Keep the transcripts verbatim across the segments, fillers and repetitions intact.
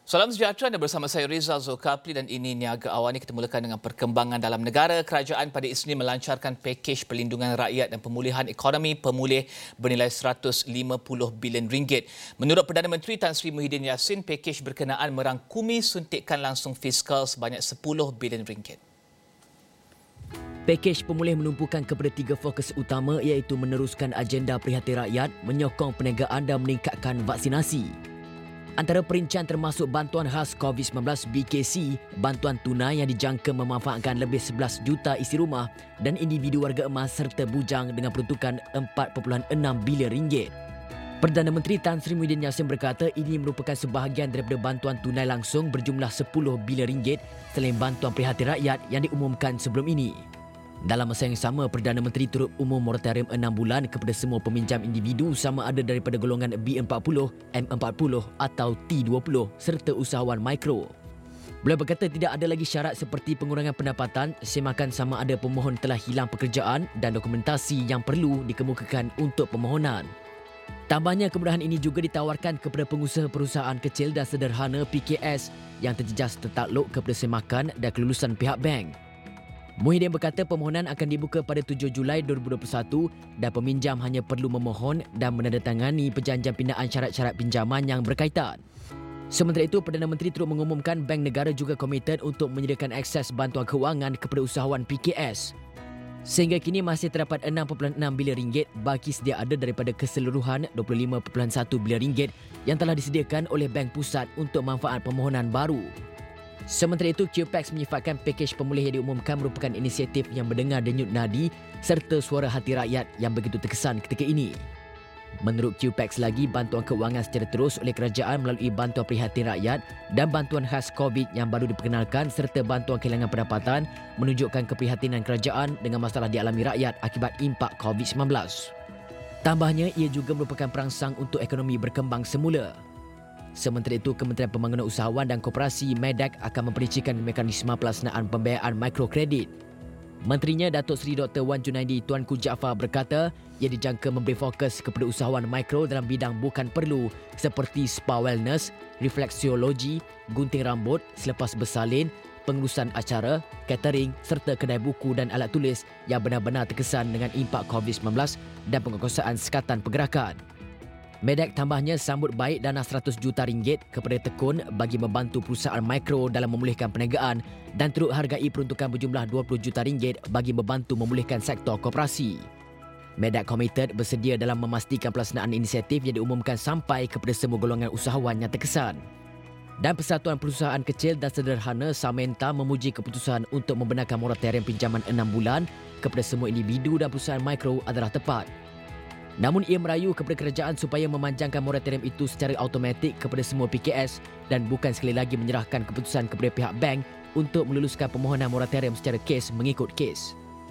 Salam sejahtera, anda bersama saya Rizal Zulkafli dan ini Niaga Awal. Ini kita mulakan dengan perkembangan dalam negara. Kerajaan pada Isnin melancarkan pakej perlindungan rakyat dan pemulihan ekonomi pemulih bernilai seratus lima puluh bilion ringgit. Menurut Perdana Menteri Tan Sri Muhyiddin Yassin, pakej berkenaan merangkumi suntikan langsung fiskal sebanyak sepuluh bilion ringgit. Pakej pemulih menumpukan kepada tiga fokus utama iaitu meneruskan agenda prihatin rakyat, menyokong perniagaan dan meningkatkan vaksinasi. Antara perincian termasuk bantuan khas COVID sembilan belas B K C, bantuan tunai yang dijangka memanfaatkan lebih sebelas juta isi rumah dan individu warga emas serta bujang dengan peruntukan empat perpuluhan enam bilion ringgit. Perdana Menteri Tan Sri Muhyiddin Yassin berkata ini merupakan sebahagian daripada bantuan tunai langsung berjumlah sepuluh bilion ringgit selain bantuan prihatin rakyat yang diumumkan sebelum ini. Dalam masa yang sama, Perdana Menteri turut umum moratorium enam bulan kepada semua peminjam individu sama ada daripada golongan B empat puluh, M empat puluh atau T dua puluh serta usahawan mikro. Beliau berkata tidak ada lagi syarat seperti pengurangan pendapatan semakan sama ada pemohon telah hilang pekerjaan dan dokumentasi yang perlu dikemukakan untuk permohonan. Tambahnya, kemudahan ini juga ditawarkan kepada pengusaha perusahaan kecil dan sederhana P K S yang terjejas tertakluk kepada semakan dan kelulusan pihak bank. Muhyiddin berkata permohonan akan dibuka pada tujuh Julai dua ribu dua puluh satu dan peminjam hanya perlu memohon dan menandatangani perjanjian pindaan syarat-syarat pinjaman yang berkaitan. Sementara itu, Perdana Menteri turut mengumumkan Bank Negara juga komited untuk menyediakan akses bantuan kewangan kepada usahawan P K S. Sehingga kini masih terdapat enam perpuluhan enam bilion ringgit bagi sedia ada daripada keseluruhan dua puluh lima perpuluhan satu bilion ringgit yang telah disediakan oleh Bank Pusat untuk manfaat permohonan baru. Sementara itu, Q PAX menyifatkan pakej pemulih yang diumumkan merupakan inisiatif yang mendengar denyut nadi serta suara hati rakyat yang begitu terkesan ketika ini. Menurut Q PAX lagi, bantuan keuangan secara terus oleh kerajaan melalui bantuan prihatin rakyat dan bantuan khas COVID yang baru diperkenalkan serta bantuan kehilangan pendapatan menunjukkan keprihatinan kerajaan dengan masalah dialami rakyat akibat impak COVID sembilan belas. Tambahnya, ia juga merupakan perangsang untuk ekonomi berkembang semula. Sementara itu, Kementerian Pembangunan Usahawan dan Koperasi MEDAK akan mempericikan mekanisme pelaksanaan pembiayaan mikrokredit. Menterinya Datuk Seri Doktor Wan Junaidi Tuanku Jaafar berkata ia dijangka memberi fokus kepada usahawan mikro dalam bidang bukan perlu seperti spa wellness, refleksiologi, gunting rambut selepas bersalin, pengurusan acara, catering serta kedai buku dan alat tulis yang benar-benar terkesan dengan impak COVID sembilan belas dan penguasaan sekatan pergerakan. MEDAK tambahnya sambut baik dana seratus juta ringgit kepada Tekun bagi membantu perusahaan mikro dalam memulihkan perniagaan dan turut hargai peruntukan berjumlah dua puluh juta ringgit bagi membantu memulihkan sektor koperasi. MEDAK komited bersedia dalam memastikan pelaksanaan inisiatif yang diumumkan sampai kepada semua golongan usahawan yang terkesan. Dan Persatuan Perusahaan Kecil dan Sederhana Samenta memuji keputusan untuk membenarkan moratorium pinjaman enam bulan kepada semua individu dan perusahaan mikro adalah tepat. Namun ia merayu kepada kerajaan supaya memanjangkan moratorium itu secara automatik kepada semua P K S dan bukan sekali lagi menyerahkan keputusan kepada pihak bank untuk meluluskan permohonan moratorium secara kes mengikut kes.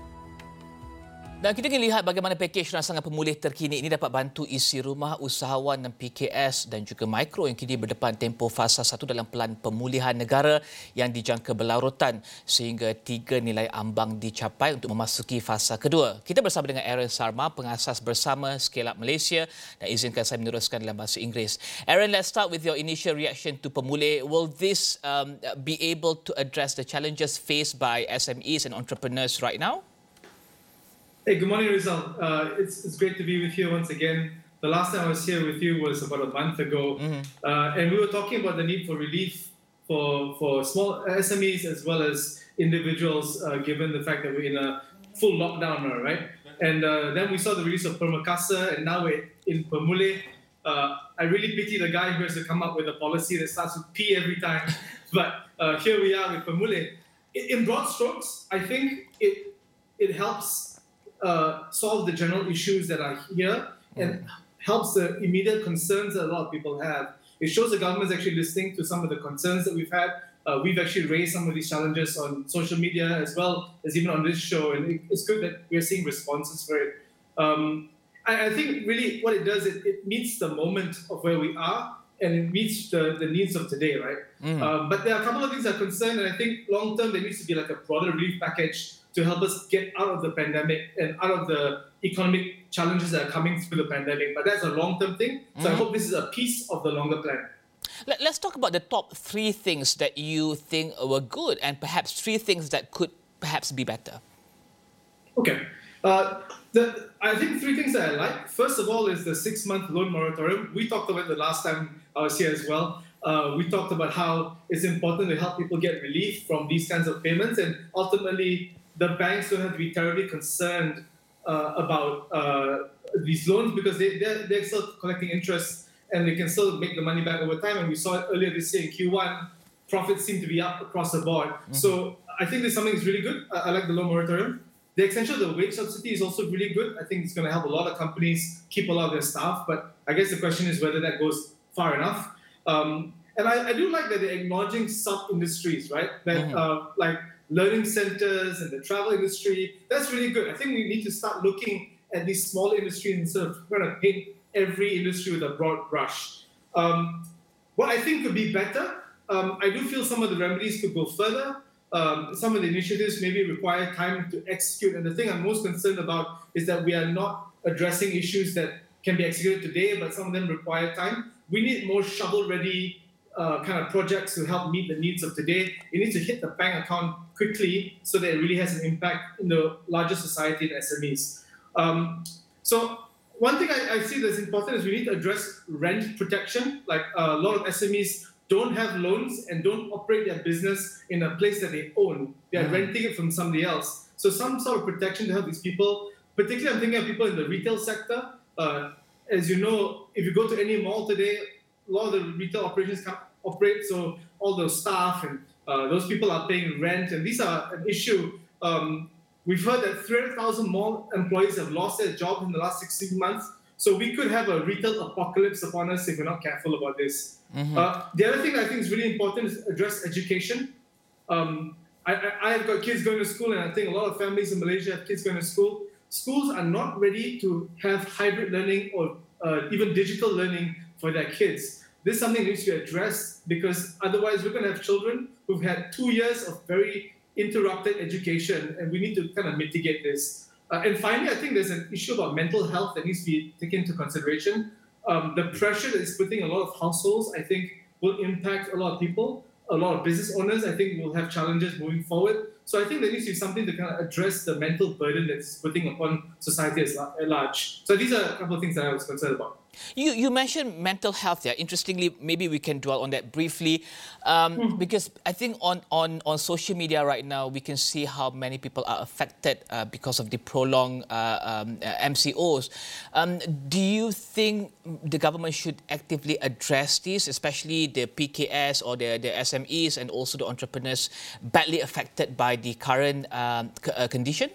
Dan kita ingin lihat bagaimana pakej rangsangan pemulih terkini ini dapat bantu isi rumah usahawan dan P K S dan juga mikro yang kini berdepan tempoh fasa satu dalam pelan pemulihan negara yang dijangka berlarutan sehingga tiga nilai ambang dicapai untuk memasuki fasa kedua. Kita bersama dengan Aaron Sarma, pengasas bersama Scale Up Malaysia, dan izinkan saya meneruskan dalam bahasa Inggeris. Aaron, let's start with your initial reaction to pemulih. Will this um, be able to address the challenges faced by S M Es and entrepreneurs right now? Hey, good morning, Rizal. Uh, it's, it's great to be with you once again. The last time I was here with you was about a month ago, mm-hmm. uh, and we were talking about the need for relief for, for small S M Es as well as individuals, uh, given the fact that we're in a full lockdown now, right? And uh, then we saw the release of Permakasa, and now we're in Pemulih. Uh, I really pity the guy who has to come up with a policy that starts with P every time, but uh, here we are with Pemulih. In broad strokes, I think it it helps Uh, solve the general issues that are here and helps the immediate concerns that a lot of people have. It shows the government is actually listening to some of the concerns that we've had. Uh, we've actually raised some of these challenges on social media as well as even on this show, and it, it's good that we're seeing responses for it. Um, I, I think really what it does, it, it meets the moment of where we are and it meets the, the needs of today, right? Mm. Um, but there are a couple of things that are concerned, and I think long term there needs to be like a broader relief package to help us get out of the pandemic and out of the economic challenges that are coming through the pandemic. But that's a long-term thing. So mm. I hope this is a piece of the longer plan. Let, let's talk about the top three things that you think were good and perhaps three things that could perhaps be better. Okay. Uh, the, I think three things that I like. First of all is the six-month loan moratorium. We talked about it the last time I was here as well. Uh, we talked about how it's important to help people get relief from these kinds of payments, and ultimately the banks don't have to be terribly concerned uh, about uh, these loans because they, they're, they're still collecting interest and they can still make the money back over time. And we saw it earlier this year in Q one, profits seem to be up across the board. Mm-hmm. So I think this is something that's really good. I, I like the loan moratorium. The extension of the wage subsidy is also really good. I think it's going to help a lot of companies keep a lot of their staff, but I guess the question is whether that goes far enough. Um, and I, I do like that they're acknowledging sub-industries, right? That mm-hmm. uh, like learning centers and the travel industry, that's really good. I think we need to start looking at these small industries instead of trying to paint every industry with a broad brush. Um, what I think could be better, um, I do feel some of the remedies could go further. Um, some of the initiatives maybe require time to execute. And the thing I'm most concerned about is that we are not addressing issues that can be executed today, but some of them require time. We need more shovel-ready uh, kind of projects to help meet the needs of today. It needs to hit the bank account quickly so that it really has an impact in the larger society and S M Es. Um, so one thing I, I see that's important is we need to address rent protection. Like uh, a lot of S M Es don't have loans and don't operate their business in a place that they own. They are mm-hmm. renting it from somebody else. So some sort of protection to help these people, particularly I'm thinking of people in the retail sector. Uh, as you know, if you go to any mall today, a lot of the retail operations can't operate, so all those staff and uh, those people are paying rent, and these are an issue. Um, we've heard that three hundred thousand mall employees have lost their job in the last sixteen months. So we could have a retail apocalypse upon us if we're not careful about this. Mm-hmm. Uh, the other thing I think is really important is address education. Um, I, I, I've got kids going to school, and I think a lot of families in Malaysia have kids going to school. Schools are not ready to have hybrid learning or uh, even digital learning for their kids. This is something that needs to be addressed because otherwise we're going to have children who've had two years of very interrupted education, and we need to kind of mitigate this. Uh, and finally, I think there's an issue about mental health that needs to be taken into consideration. Um, the pressure that it's putting a lot of households, I think, will impact a lot of people. A lot of business owners, I think, will have challenges moving forward. So I think there needs to be something to kind of address the mental burden that's putting upon society as large. So these are a couple of things that I was concerned about. You you mentioned mental health there. Interestingly, maybe we can dwell on that briefly, um, mm. because I think on, on, on social media right now, we can see how many people are affected uh, because of the prolonged uh, um, uh, M C Os. Um, do you think the government should actively address these, especially the P K S or the, the S M Es and also the entrepreneurs badly affected by the current um, c- uh, condition?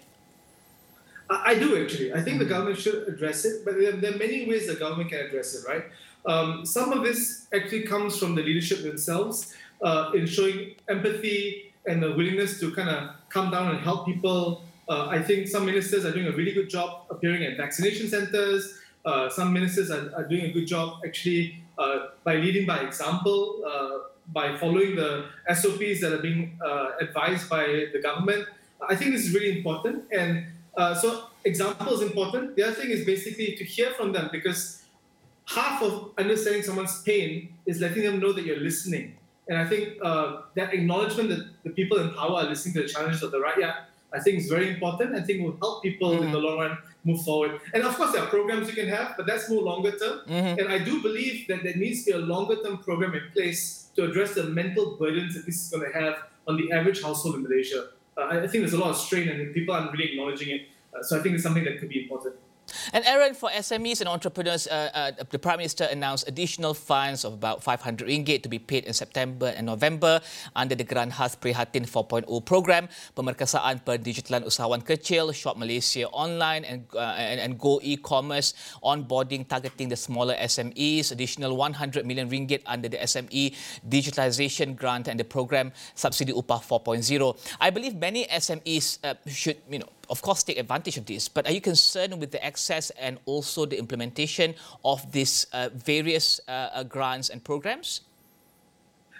I do actually. I think the government should address it, but there, there are many ways the government can address it, right? Um, some of this actually comes from the leadership themselves uh, in showing empathy and the willingness to kind of come down and help people. Uh, I think some ministers are doing a really good job appearing at vaccination centers. Uh, some ministers are, are doing a good job actually uh, by leading by example, uh, by following the S O Ps that are being uh, advised by the government. I think this is really important. And Uh, so example is important. The other thing is basically to hear from them, because half of understanding someone's pain is letting them know that you're listening. And I think uh, that acknowledgement that the people in power are listening to the challenges of the rakyat, I think is very important. I think will help people mm-hmm. in the long run move forward. And of course, there are programs you can have, but that's more longer term. Mm-hmm. And I do believe that there needs to be a longer term program in place to address the mental burdens that this is going to have on the average household in Malaysia. Uh, I think there's a lot of strain and people aren't really acknowledging it. Uh, so I think it's something that could be important. And Aaron, for S M Es and entrepreneurs, uh, uh, the Prime Minister announced additional funds of about five hundred ringgit to be paid in September and November under the Geran Khas Prihatin four point oh program, Pemerkasaan Pendigitalan Usahawan Kecil, Shop Malaysia Online and, uh, and, and Go E-Commerce, onboarding targeting the smaller S M Es, additional one hundred million ringgit under the S M E Digitalisation Grant and the program Subsidi Upah four point oh. I believe many S M Es uh, should, you know, of course, take advantage of this. But are you concerned with the access and also the implementation of these uh, various uh, uh, grants and programs?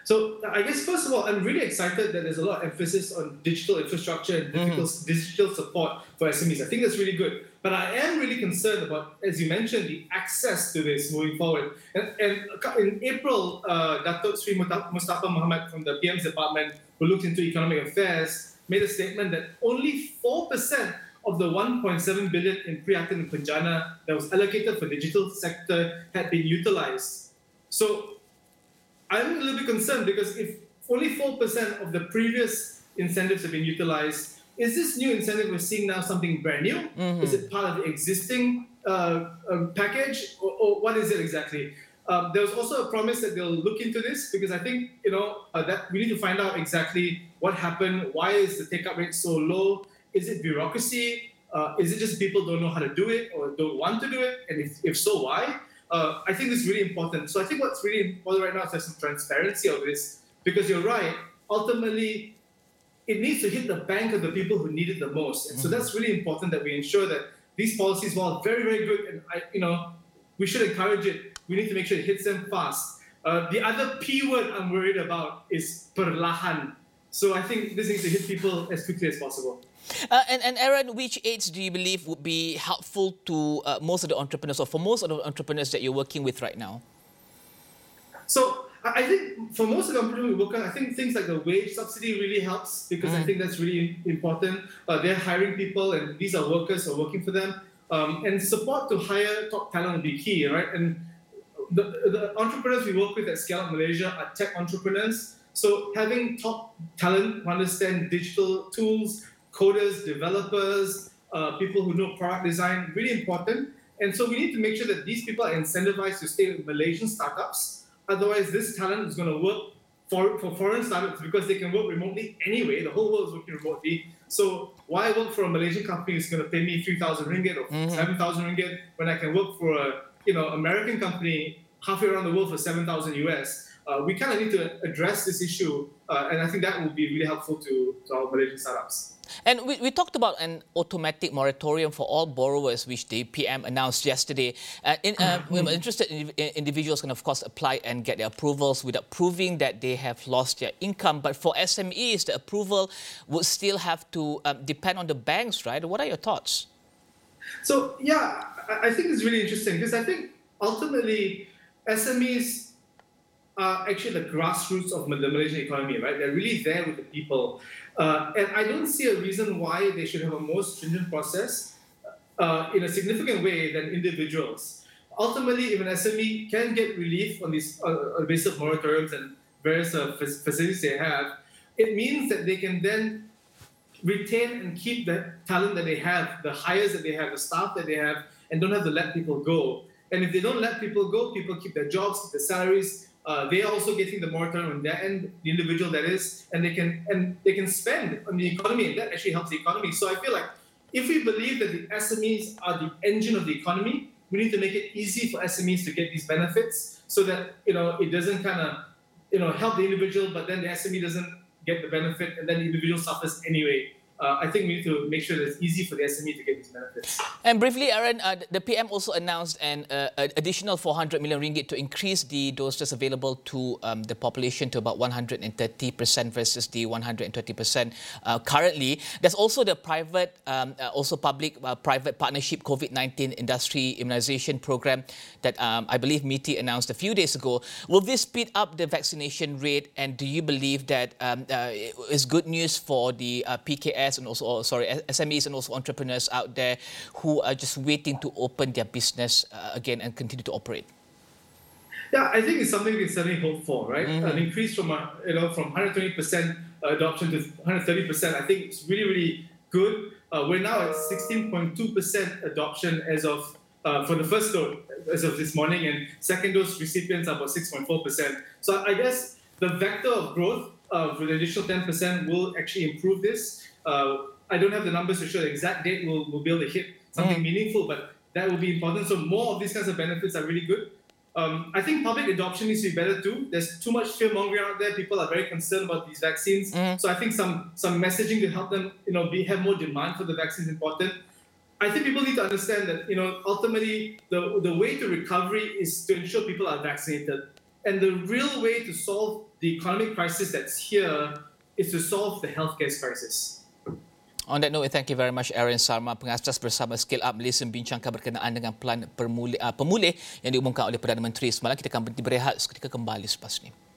So I guess first of all, I'm really excited that there's a lot of emphasis on digital infrastructure and digital, mm-hmm. digital support for S M Es. I think that's really good. But I am really concerned about, as you mentioned, the access to this moving forward. And, and in April, uh, Datuk Sri Mustafa Muhammad from the P M's department, who looked into economic affairs, made a statement that only four percent of the one point seven billion in Prihatin and Penjana that was allocated for digital sector had been utilized. So I'm a little bit concerned because if only four percent of the previous incentives have been utilized, is this new incentive we're seeing now something brand new? Mm-hmm. Is it part of the existing uh, um, package, or, or what is it exactly? Um, there was also a promise that they'll look into this, because I think you know uh, that we need to find out exactly what happened. Why is the take-up rate so low? Is it bureaucracy? Uh, is it just people don't know how to do it or don't want to do it? And if, if so, why? Uh, I think this is really important. So I think what's really important right now is there's some transparency of this, because you're right. Ultimately, it needs to hit the bank of the people who need it the most. And so that's really important that we ensure that these policies, while very, very good, and I, you know, we should encourage it, we need to make sure it hits them fast. Uh, the other P word I'm worried about is perlahan. So I think this needs to hit people as quickly as possible. Uh, and, and Aaron, which aids do you believe would be helpful to uh, most of the entrepreneurs, or for most of the entrepreneurs that you're working with right now? So I think for most of the entrepreneurs we work on, I think things like the wage subsidy really helps, because mm. I think that's really important. Uh, they're hiring people, and these are workers who are working for them. Um, and support to hire top talent will be key, right? And the, the entrepreneurs we work with at Scale Up Malaysia are tech entrepreneurs. So having top talent who understand digital tools, coders, developers, uh, people who know product design, really important. And so we need to make sure that these people are incentivized to stay with Malaysian startups. Otherwise, this talent is going to work for, for foreign startups, because they can work remotely anyway. The whole world is working remotely. So why work for a Malaysian company that's going to pay me three thousand ringgit or mm-hmm. seven thousand ringgit when I can work for a you know American company halfway around the world for seven thousand U S? Uh, we kind of need to address this issue, uh, and I think that will be really helpful to, to our Malaysian startups. And we, we talked about an automatic moratorium for all borrowers, which the P M announced yesterday. Uh, in, uh, we're interested in, in individuals can, of course, apply and get their approvals without proving that they have lost their income. But for S M Es, the approval would still have to um, depend on the banks, right? What are your thoughts? So, yeah, I, I think it's really interesting, because I think ultimately S M Es are actually the grassroots of the Malaysian economy, right? They're really there with the people. Uh, and I don't see a reason why they should have a more stringent process uh, in a significant way than individuals. Ultimately, if an S M E can get relief on these uh, basis of moratoriums and various uh, facilities they have, it means that they can then retain and keep the talent that they have, the hires that they have, the staff that they have, and don't have to let people go. And if they don't let people go, people keep their jobs, keep their salaries. Uh, they are also getting the moratorium on their end, the individual that is, and they can and they can spend on the economy, and that actually helps the economy. So I feel like if we believe that the S M Es are the engine of the economy, we need to make it easy for S M Es to get these benefits, so that you know it doesn't kind of you know help the individual, but then the S M E doesn't get the benefit, and then the individual suffers anyway. Uh, I think we need to make sure that it's easy for the S M E to get these benefits. And briefly, Aaron, uh, the P M also announced an uh, additional four hundred million ringgit to increase the doses available to um, the population to about one hundred thirty percent versus the one hundred twenty percent uh, currently. There's also the private, um, uh, also public-private uh, partnership COVID nineteen industry immunization program that um, I believe M I T I announced a few days ago. Will this speed up the vaccination rate? And do you believe that um, uh, is good news for the uh, P K S and also, sorry, S M Es and also entrepreneurs out there who are just waiting to open their business uh, again and continue to operate? Yeah, I think it's something we can certainly hope for, right? Mm-hmm. An increase from uh, you know from one hundred twenty percent adoption to one hundred thirty percent. I think it's really, really good. Uh, we're now at sixteen point two percent adoption as of uh, for the first dose as of this morning, and second dose recipients are about six point four percent. So I guess the vector of growth uh, with an additional ten percent will actually improve this. Uh, I don't have the numbers to show the exact date we'll, we'll be able to hit something mm. meaningful, but that will be important. So more of these kinds of benefits are really good. Um, I think public adoption needs to be better too. There's too much fear-mongering out there. People are very concerned about these vaccines. Mm. So I think some some messaging to help them, you know, be, have more demand for the vaccine is important. I think people need to understand that, you know, ultimately the, the way to recovery is to ensure people are vaccinated. And the real way to solve the economic crisis that's here is to solve the healthcare crisis. On that note, thank you very much Aaron Sarma, pengasas bersama Scale Up Malaysia membincangkan berkenaan dengan plan permuli, uh, pemulih yang diumumkan oleh Perdana Menteri semalam. Kita akan berhenti berehat seketika, kembali selepas ini.